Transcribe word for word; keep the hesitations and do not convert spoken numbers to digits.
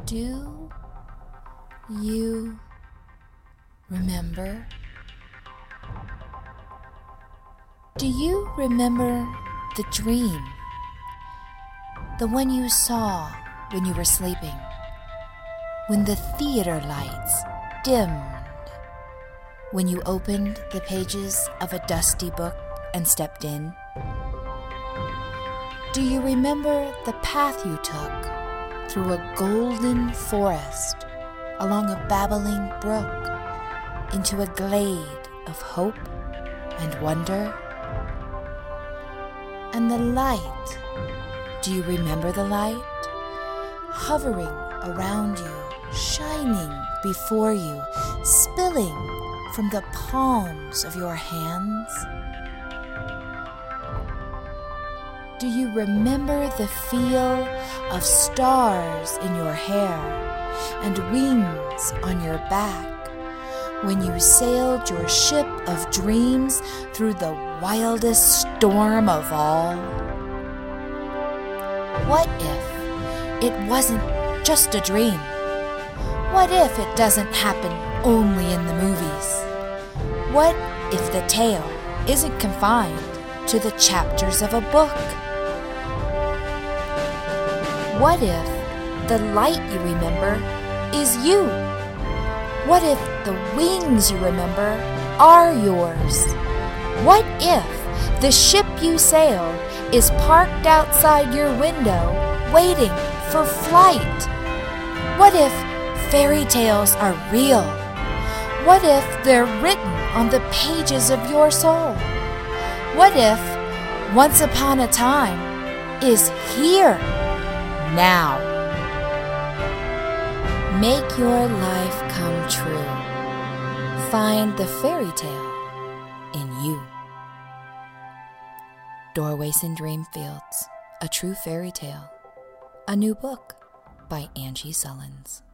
Do you remember? Do you remember the dream? The one you saw when you were sleeping, when the theater lights dimmed, when you opened the pages of a dusty book and stepped in? Do you remember the path you took through a golden forest, along a babbling brook, into a glade of hope and wonder? And the light, do you remember the light? Hovering around you, shining before you, spilling from the palms of your hands? Do you remember the feel of stars in your hair and wings on your back when you sailed your ship of dreams through the wildest storm of all? What if it wasn't just a dream? What if it doesn't happen only in the movies? What if the tale isn't confined to the chapters of a book? What if the light you remember is you? What if the wings you remember are yours? What if the ship you sailed is parked outside your window waiting for flight? What if fairy tales are real? What if they're written on the pages of your soul? What if once upon a time is here now? Make your life come true. Find the fairy tale in you. Doorways and Dreamfields, a true fairy tale. A new book by Angie Sullins.